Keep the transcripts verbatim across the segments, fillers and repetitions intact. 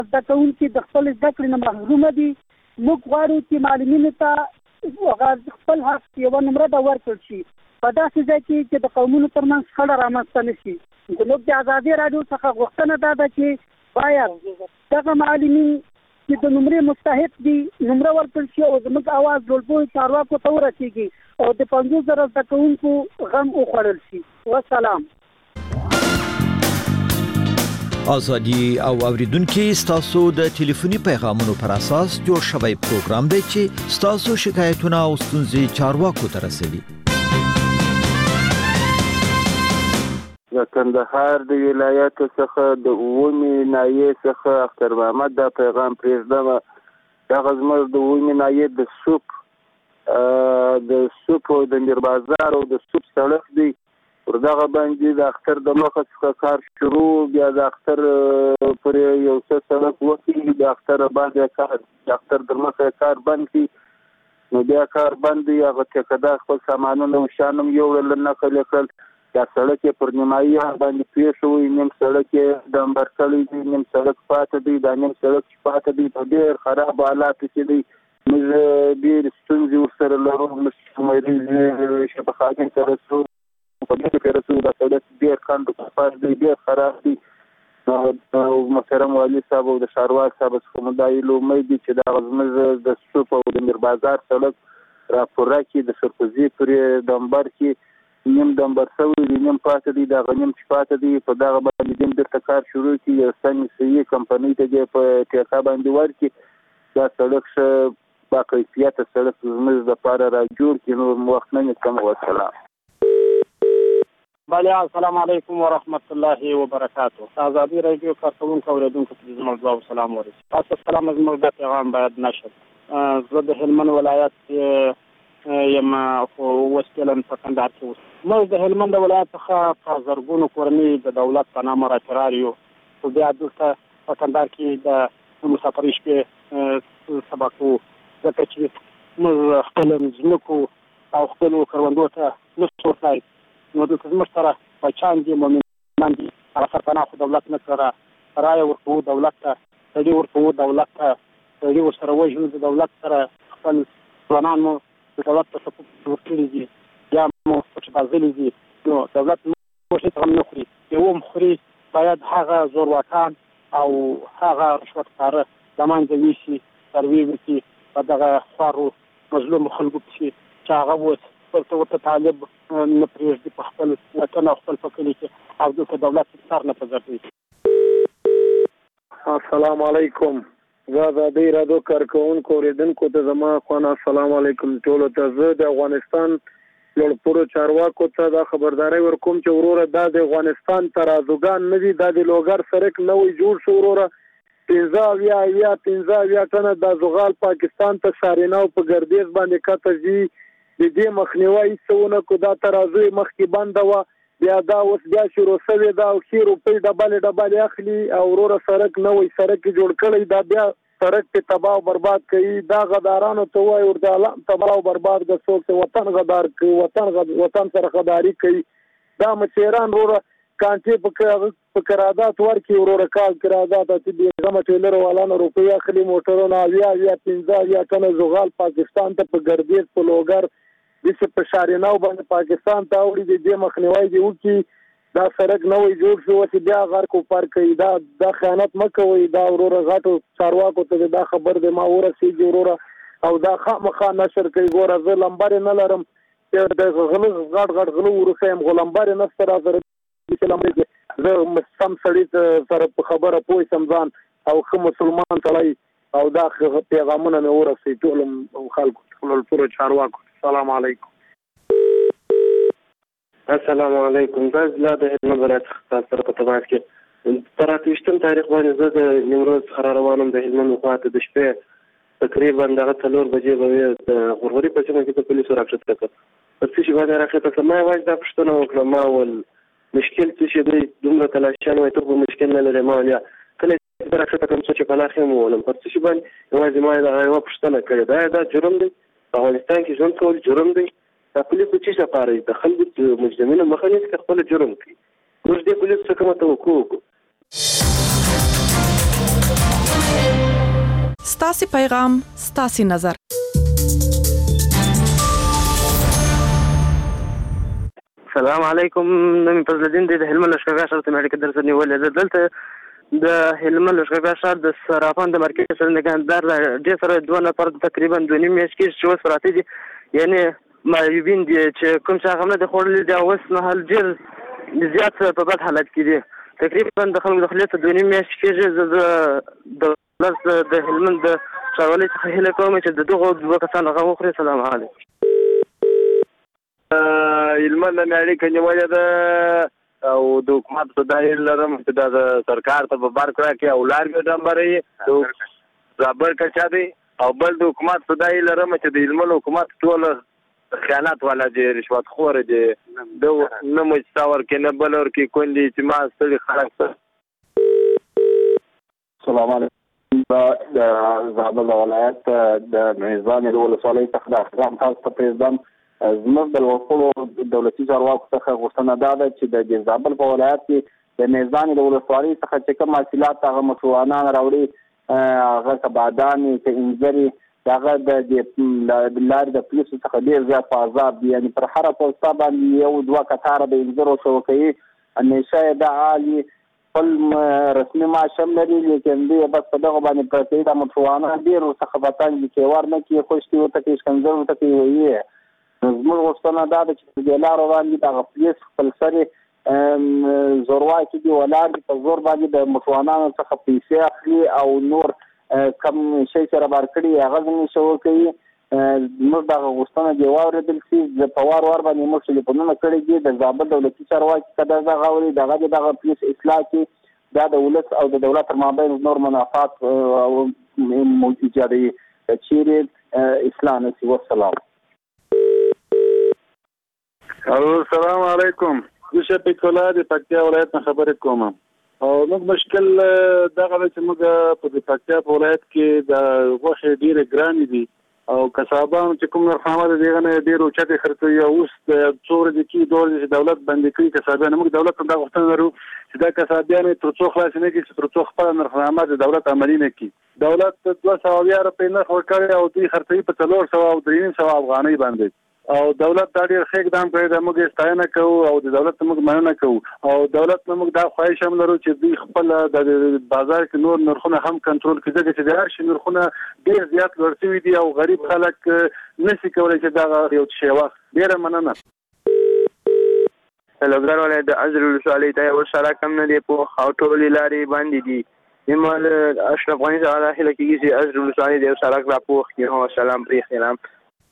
زده کوونکي د خپل زده کړې نه محرومه دي. موږ غواړو چې معلمینو ته خپل حق یوه نمره ده ورکړل شي په داسې ځای کې چې د قومونو ترمنځ شخړه رامنځته نه شي. زموږ د ازادي راډیو څخه غوښتنه دا ده چې باید دغه معلمین چې د نمرې مستحق دي نمره ورکړل شي او زموږ اواز ټولپوهو چارواکو ته ورسیږي او د پنځوس زره زده کوونکو غم وخوړل شي. والسلام. آزادی او اوریدونکو ستاسو د ټلیفوني پیغامونو پر اساس جوړ شوی پروګرام دی چې ستاسو شکایتونه او ستونزې چارواکو ته رسوي. د کندهار د ولایت څخه د اوومې ناحیې څخه اختر محمد دا پیغام پرېږدم. دغه زموږ د اوومې ناحیې د سوپ د سوپ او د میر بازار او د سوپ سړک دی. پر دغه باندې د اختر د مخه څخه کار شروع، بیا د اختر پر یو څه سړک وکړي، د اختر باندې کار د اختر د مخه کار بند کړي، نو بیا کار بند دی. هغه ټیکهدار خپل سامانونه او شیان هم یوړل نقل یې کړل. دا سړک یې پر نیمایي باندې پرېښی وي، نیم سړک یې ډمبر کړی دی، نیم سړک پاته دی. دا نیم سړک چې پاته دی په ډېر خراب حالاتو کې دی. موږ ډېرې ستونزې ورسره لرو. موږ مریض شفاخانې ته رسو، په دې کې رسو دا سړک ډېر کاندو کفار دی، ډېر خراب دی. نو محترم والي صاحب او د ښاروال صاحب څخه مو دا هیله امید دي چې دا زموږ د سوپ او د میر بازار سړک راپوره کړي. د سرپوزي پرې ډمبر کې نیم ډمبر شوی دی، نیم پاته دی. دغه نیم چې پاته دی په دغه باندې دیم بیرته کار شروع کړي، یو سمې صحیح کمپنۍ ته دې په ټیکه باندې ورکړي. دا سړک ښه باکیفیته سړک زموږ دپاره را جوړ کړي. نور وخت نه نیسم. والسلام. بله السلام علیکم ورحمت الله وبرکاتو. آزادي راډیو کارکوونکو اوریدونکو ته زما دعا او سلام ورسوي. تاسو سلام زموږ د پیغام باید نشر. زه د هلمند ولایت یم خو اوس فعلا په کندهار کې اوس. موږ د هلمند ولایت څخه په زرګونو کورنۍ د دولت په نامه راچرار یو، خو بیا دلته په کندهار کې د مسافرۍ شپې سبا کوو، ځکه چې موږ خپلو ځمکو او خپلو کروندو ته نشو ورتلای. نو دلته زموږ سره بچیان دي، مؤمنان دي، هغه سرپناه خو دولت نه کړه، رایه ورکوو دولت ته، سړي ورکوو دولت ته، سړي ورسره وژنو د دولت سره، خپل ځوانان مو د دولت په سپو ورکړي دي، یا مو پټ بازلي دي. نو دولت مو هېڅ غم نه خوري. یو هم خوري، باید هغه زورواکان او هغه رشوتکاره له منځه یوسي، سروې وکړي په دغه خوارو مظلومو خلکو پسې چې هغه اوس ورته ورته طالب نه پرېږدي په خپل وطن او خپل په کلي کې، او دلته دولت سر نه په ګرځوي. السلام علیکم. زه آزادي راډیو کارکوونکو اوریدونکو ته زما خوانا السلام علیکم ټولو ته. زه د افغانستان لوړپوړو چارواکو ته دا خبرداری ورکوم چې وروره دا د افغانستان ترازوګان نه دي، دا د لوګر سرک نوی جوړ شو. وروره پنځه اویا اویا پنځه اویا ټنه دا زغال پاکستان ته شارینه او په ګردیز باندې کته ځي. د دې مخنیوی هېڅ ونه کړو. دا ترازو یې مخکې بنده وه، بیا دا اوس بیا شروع شوې ده او ښې روپۍ ډبلې ډبلې اخلي او وروره سړک نوی سړک یې جوړ کړی، دا بیا سړک پې تباه او برباد کوي. دا غدارانو ته وایي ورته الله تباه او برباد که څوک چې وطن غدار کوي، وطن وطن سره غداري کوي. دا مشیران وروره کانټې په قرارداد ورکړي، وروره کال قرارداد چې بېغمه ټیلر والانو روپۍ اخلي، موټرونه اویا اویا پنځه اویا ټنه زغال پاکستان ته په ګردیز په لوګر داسې په شاریناو باندې پاکستان ته اوړي. د دې مخنیوی دې وکړي. دا سړک نوی جوړ شو، چې بیا غرق او پر کوي. دا دا خیانت مه کوئ. دا وروره غټو چارواکو ته دا خبر دی ما ورسېږي وروره، او دا خامخا نشر کوي. ګوره زه لمبرې نه لرم، د غله غټ غټ غله وروښه یم، خو لمبرې نشته را سره. زه سم سړي سره په خبره پوه سم ځان او ښه مسلمان سړی، او دا پیغامونه مې ورسوي ټولو خلکو ټولو ټولو چارواکو. السلام علیکم. السلام علیکم. بس لا د هلمند ولایت څخه سره په تماس کې پر اته ویشتم تاریخ باندې زه د نیمروز څخه را روان وم د هلمند خواته. د شپې تقریبا دغه څلور بجې به وې د غورغوري په سیمه کې د پولیسو راکښته کړه. په څه شي باندې راکښته کړه؟ ما یوازې دا پوښتنه وکړه، ما وویل مشکل څه شي دی؟ دومره تلاشیان وایي ته خو مشکل نه لرې. ما ویل یا کله چې راکښته کړم څو چې پناه خیم وولم، پر څه شي باندې یوازې ما دغه یوه پوښتنه کړې، دا دا جرم دی؟ په افغانستان کې ژوند کول جرم دی؟ دا پولیس د څه لپاره د خلکو مجرمینو مخه نیسي که خپله جرم کوي؟ موږ دې پولیسو څخه کومه توقع وکړو. ستاسو پیغام ستاسو نظر. السلام علیکم. نن فضل الدین د هلمند لښکرګاه ښار ته مې درس نیولې. دلته د هلمند لښکرګاه ښار د صرافان د مرکز سره نگهدار ډېر سره دوه نفر تقریبا دوه نیم میاشتې کې چې اوس پراته دي، یعنی معیوبین دي چې کوم څه هغه نه د خوړلي دي، اوس مهال ډېر زیات په بد حالت کې دي. تقریبا د خلکو د خولې ته دوه نیم میاشتې کېږي. زه د دولت د هلمند د ښاروالۍ څخه هیله کوم چې د دغو دوه کسانو هغه وخوري. سلام علیکم. هلمند نه اړیکه نیولې ده او د حکومت په دایره لرم چې د سرکار ته په بار کړه کې او لار کې ډمبرې زابر کچا دی او بل د حکومت په دایره لرم چې د هلمند حکومت ټول خیانت والا دی، رشوت خور دی، د نه مستور کې نه بل ور کې کوندي چې ما ستړي خلک. السلام علیکم. د زابل ولایت د میزان ولسوالۍ څخه د احترام تاسو ته پرېږدم. زموږ د وکولو دولتي چارواکو څخه غوښتنه دا ده چې د زابل په ولایت کې د میزان د ولسوالۍ څخه چې کوم حاصلات هغه مشروعانه راوړي، هغه که بادامې که انځرې، هغه د لارې د پولیسو څخه ډېر زیات په عذاب دي. یعنې پر هره پوسته باندې یو دوه کتاره د انځرو شوکوي. همیشه یې دا عالي خپل رسمي معاش هم لري، لیکن دوی بس په دغه باندې پرته د مشروعانه ډېر ورڅخه بتنګ دي، کیوار نه کړي، خوشتي ورته کوي، ښکنځل ورته کوي. ویې زموږ غوښتنه دا ده چې په دې لارو باندې دغه پولیس خپل سرې زورواکي دي، ولاړ دي، په زور باندې د مشروعانو څخه پیسې اخلي او نور کم شی چې رابار کړي هغه ځینې شی ورکوي. زموږ دغه غوښتنه دې واورېدل شي. په وار وار باندې موږ ټلیفونونه کړي دي. د زابل دولتي چارواکي که دا دغه اوري دغه د دغه پولیس اصلاح کړي، دا د ولس او د دولت تر مابین نور منافعات ایجادوي. که چیرې اصلاح نه شي. والسلام. السلام علیکم. زه شفیق الله د پکتیا ولایت نه خبرې کوم او موږ مشکل دغه چې موږ په د پکتیا په ولایت کې د غوښې ډېرې ګرانې دي او کسابان چې کوم نرخنامه ده دغه نه ډېر اوچتې خرڅوي. اوس د څو ورځې کې دوه ورځې چې دولت بندي کړي کسابیان، موږ دولت ته دا غوښتنه لرو چې دا کسابیان تر څو خلاص نه کړي چې تر څو خپله نرخنامه د دولت عملي نه کړي. دولت دوه سوه اویا روپۍ نرخ ورکړی او دوی خرڅوي په څلور سوه او درې نیم سوه افغانۍ باندې او دولت دا ډېر ښه اقدام کړی ده. موږ یې ستاینه کوو او د دولت ته موږ مننه کوو او دولت نه موږ دا خواهش هم لرو چې دوی خپل د بازار کې نور نرخونه هم کنټرول کړي، ځکه چې د هر شي نرخونه ډېر زیات لوړ شوي دي او غریب خلک نشي کولی چې دغه یو څه واخلي. ډېره مننه. لوګر ولایت د ازر ولسوالۍ ته یو سړک هم نه دی، پوخ او ټولې لارې بندې دي. زما له اشرف غني څخه هیله کېږي چې ازر ولسوالۍ د یو سړک را پوخ کړي. سلام پرې خیرام.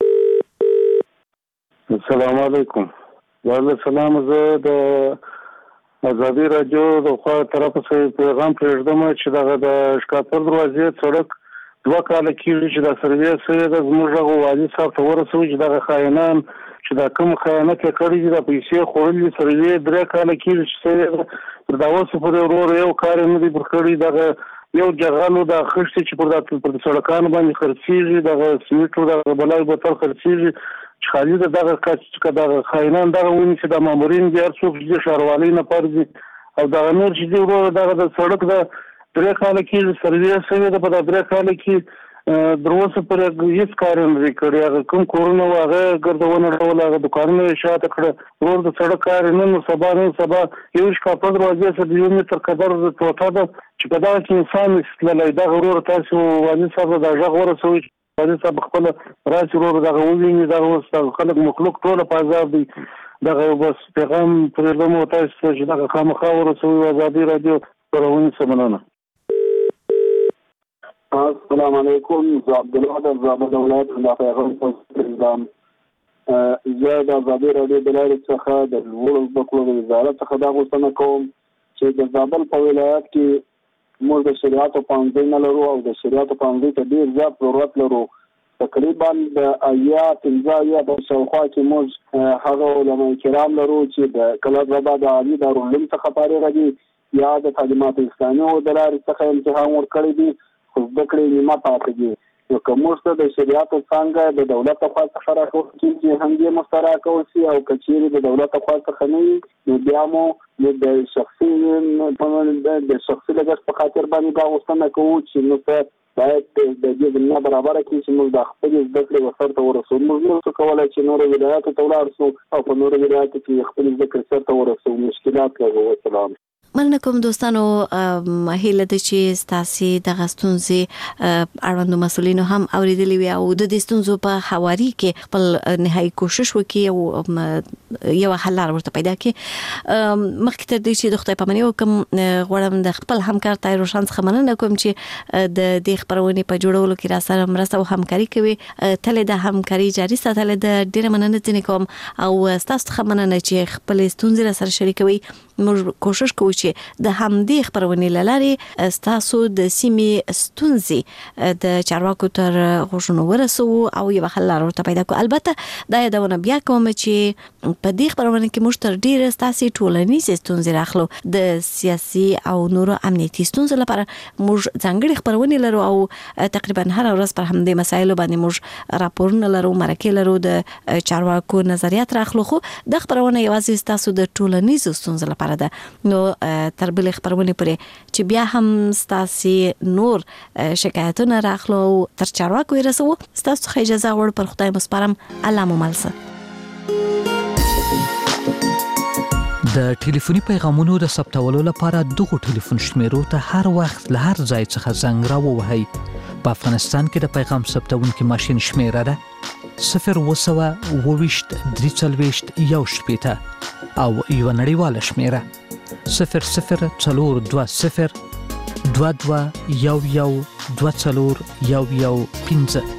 السلام علیکم. وعلیکم السلام. زه د ازادي راډیو د خوا طرفه څخه پیغام پرېږدم چې دغه د شکاپور دروازې سړک دوه کاله کېږي چې دا سروې سوې ده. زموږ هغه والي صاحب ته ورسوي چې دغه خاینان چې دا کوم خیانت یې کړی دي، دا پیسې خوړلي سروې درې کاله کېږي چې سوې ده. پر دا اوسه پورې ورور یو کار یې نه دی پر کړی. دغه یو جغلو دا خښتې چې پر دا پر سړکانو باندې خرڅېږي، دغه سمیټو دغه بلای بوتل خرڅېږي چې خالي د دغه کس که دغه خاینان دغه ونیسي، د مامورین دي هر څوک چې د ښاروالۍ نه پرځي او دغه نور چې دي ورور دغه د سړک د درې کاله کې سروې سوې ده. په دا درې کاله کې در اوسه پورې هېڅ کار یې نه دی کړی. هغه کوم کورونه وو هغه یې ګرده ونړول، هغه دوکانونه یې شاته کړه. ورور د سړک کار یې نن سبا نن سبا یو شکاپور دروازې سره د یو متر قدر ټوټه ده چې په دغه کې انسان نشي تللی. دغه ورور تاسو والي صاحب ته دا غږ ورسوئ چې والي صاحب خپله راسي ورور دغه وویني. دغه اوس خلک مخلوق ټوله په عذاب دی. دغه بس پیغام پرېږدم او تاسو ته چې دغه خامخا ورسوئ. ازادي راډیو خپرونې څه مننه. السلام علیکم. زه عبدالله د زابل ولایت د پیغام پرېږدم. زه د ازادي راډیو د لارې څخه د لوړو زده کړو د وزارت څخه دا غوښتنه کوم چې د زابل په ولایت کې موږ د شریعتو پوهنځی نه لرو او د شریعتو پوهنځي ته ډېر زیات ضرورت لرو. تقریبا د اویا پنځه اویا په شاوخوا کې موږ هغه علما کرام لرو چې د کلب ربا د عالي دارالعلوم څخه فارغ دي یا د تعلیمات اسلامي او د لارې څخه امتحان ورکړی دي، خو زده کړې نیمه پاتې دي. نو که موږ ته د شریعتو څانګه د دولت لخوا څخه راکول کېږي هم دې موږ ته راکول شي، او که چیرې د دولت لخوا څخه نه وي نو بیا مو د شخصي د شخصي لګښت په خاطر باندې دا غوښتنه کوو چې موږ ته باید د دې زمینه برابره کړي چې موږ د خپلې زده کړې ورسرته ورسوو. موږ نشو کولی چې نورو ولایاتو ته ولاړ شو او په نورو ولایاتو کې خپلې زده کړې سرته ورسوو. مشکلات لرو. والسلام. مننه کوم دوستانو. هیله ده چې ستاسو د غستونځي اړوندو مسولینو هم اوریدلې وي او د دې ستونزو په حواري کې خپل نهایي کوشش وکړي او یو حل لار ورته پیدا کړي. مخکې تر دې چې د خدای پامنۍ وکم غواړم د خپل همکار طاهر روشن څخه مننه کوم چې د دې خبرونې په جوړولو کې را سره مرسته او همکاري کوي. تل د همکاري جاري ساتل د ډیره مننه ځنې کوم او تاسو څخه مننه چې خپل ستونزې را سره شریکوي. موږ کوشش کوو چې د همدې خبرونې لارې تاسو د سیمې ستونزې د چارواکو تر غوږونو ورسوو او یو حل لار ورته پیدا کړو. البته دا یادونه بیا کوم چې په دې خبرونه کې موږ تر ډیره تاسو ټولنیزې ستونزې راخلو. د سیاسي او نورو امنیتي ستونزو لپاره موږ ځانګړي خبرونه لرو او تقریبا هر ورځ پر همدې مسایلو باندې موږ راپورونه لرو، مرکې لرو، د چارواکو نظریات راخلو. خو د خبرونه یوازې تاسو د ټولنیزو ستونزو لپاره ده. نو تر بل خبرونه پرې چې بیا هم ستاسو نور شکایتونه راخلو تر چارواکو رسو. ستاسو څخه اجازه غواړم پر خدای مسپارم. الله مو ملسه. د ټلیفوني پیغامونو د ثبتولو لپاره دغه ټلیفون شمیرو ته هر وخت له هر ځای څخه زنګ راووهئ. په افغانستان کې د پیغام ثبتونکي ماشین شمیره ده صفر وسوه اوويشت درې څلوېښت یو شپېته او یو نړیواله شمیره صفر صفر څلور دوه صفر دوه دوه یو یو دوه څلور یو یو پنځه.